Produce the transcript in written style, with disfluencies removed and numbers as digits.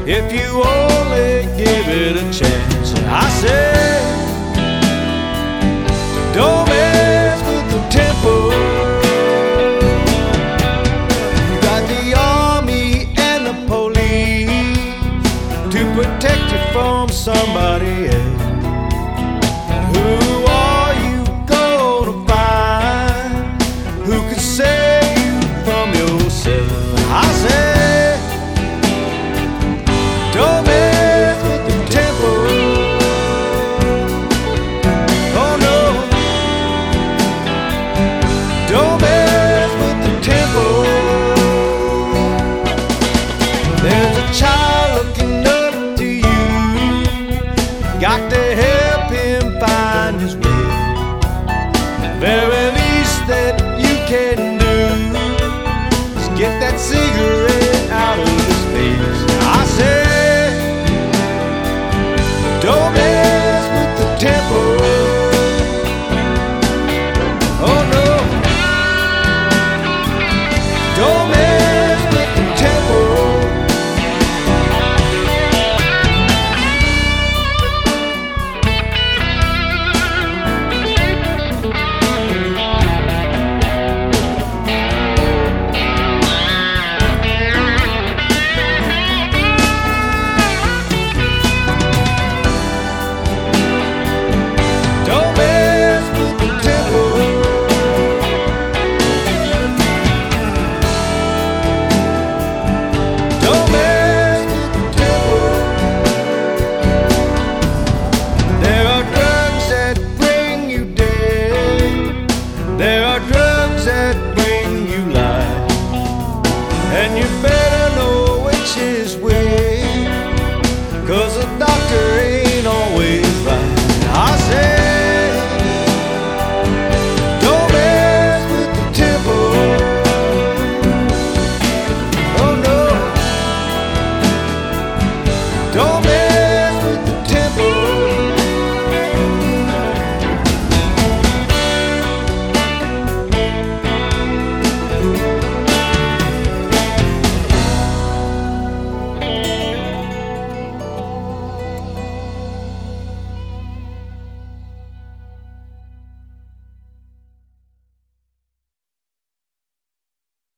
if you only give it a chance. I said, don't mess with the tempo. You got the army and the police to protect you from somebody else. Who are you gonna find who can save you from yourself? I said, don't mess with the tempo. Oh no, don't mess with the tempo. There's a child looking up to you. Got to help him find his way. The very least that you can do is get that cigarette out of his face. I said, don't mess with the tempo. Oh no, don't mess with the tempo. There are drugs that bring you life, and you better know which is which, 'cause a doctor ain't always right. I said, don't mess with the tempo. Oh no, don't mess